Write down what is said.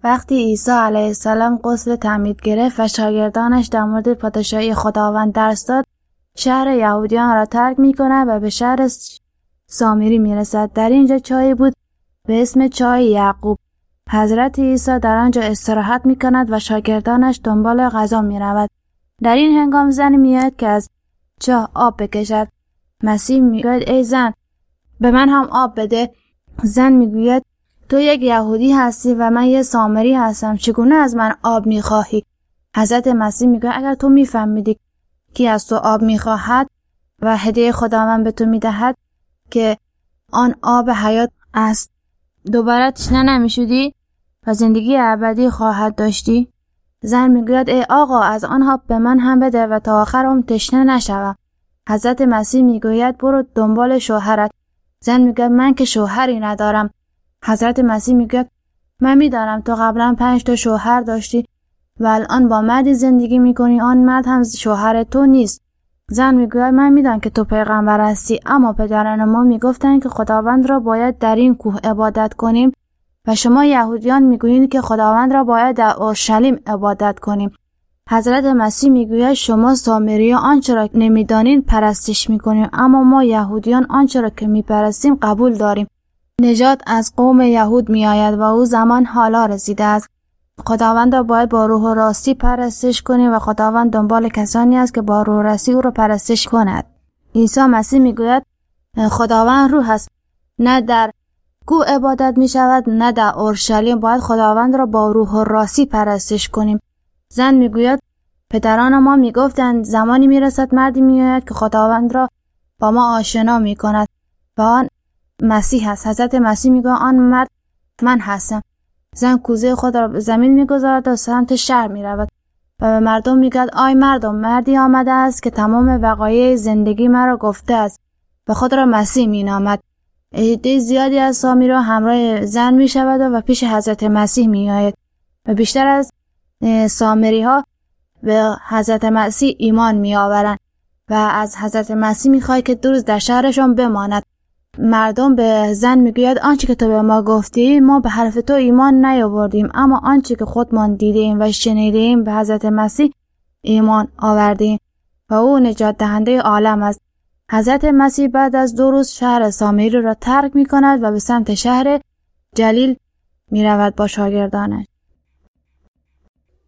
وقتی عیسی علیه السلام غسل تعمید گرفت و شاگردانش در مورد پادشاهی خداوند درس داد، شهر یهودیان را ترک می‌کند و به شهر سامری می‌رسد. در اینجا چایی بود به اسم چای یعقوب. حضرت عیسی در آنجا استراحت می‌کند و شاگردانش دنبال غذا می‌رود. در این هنگام زنی می‌آید که از چاه آب بکشد. مسیح می‌گوید ای زن، به من هم آب بده. زن می‌گوید تو یک یهودی هستی و من یک سامری هستم، چگونه از من آب می‌خواهی؟ حضرت مسیح می‌گوید اگر تو می‌فهمیدی کی از تو آب می‌خواهد و هدیه خداوند به تو می‌دهد که آن آب حیات است، دوباره تشنه نمی‌شدی و زندگی ابدی خواهد داشتی. زن می‌گوید ای آقا، از آن آب به من هم بده و تا آخر عمر تشنه نشوم. حضرت مسیح می‌گوید برو دنبال شوهرت. زن می‌گوید من که شوهری ندارم. حضرت مسیح میگه من میدانم تو قبلا 5 تا شوهر داشتی و الان با مردی زندگی میکنی، آن مرد هم شوهر تو نیست. زن میگه من میدانم که تو پیغمبر هستی، اما پدران ما میگفتن که خداوند را باید در این کوه عبادت کنیم و شما یهودیان میگویید که خداوند را باید در اورشلیم عبادت کنیم. حضرت مسیح میگوید شما سامری‌ها آنچه را نمیدانید پرستش میکنید، اما ما یهودیان آنچه را که میپرستیم قبول داریم. نجات از قوم یهود می آید و او زمان حالا رسیده است. خداوند را باید با روح و راستی پرستش کنیم و خداوند دنبال کسانی است که با روح و راستی او را پرستش کند. عیسی مسیح می گوید خداوند روح است، نه در کوه عبادت می شود نه در اورشلیم. باید خداوند را با روح و راستی پرستش کنیم. زن می گوید پدران ما می گفتند زمانی می رسد مردی می آید که خداوند را با ما آشنا می کند و آن مسیح هست. حضرت مسیح میگه آن مرد من هستم. زن کوزه خود را به زمین میگذارد و سمت شهر میرود و به مردم میگه آی مردم، مردی آمده است که تمام وقایع زندگی مرا گفته است و خود را مسیح مینامد. عده زیادی از سامی را همراه زن میشود و پیش حضرت مسیح میآید و بیشتر از سامری ها به حضرت مسیح ایمان میآورند و از حضرت مسیح میخواد که 2 روز در شهرشان بماند. مردم به زن میگوید آنچه که تو به ما گفتی ما به حرف تو ایمان نیاوردیم، اما آنچه که خودمان دیدیم و شنیدیم به حضرت مسیح ایمان آوردیم و او نجات دهنده عالم است. حضرت مسیح بعد از 2 روز شهر سامری را ترک میکند و به سمت شهر جلیل میرود با شاگردانش.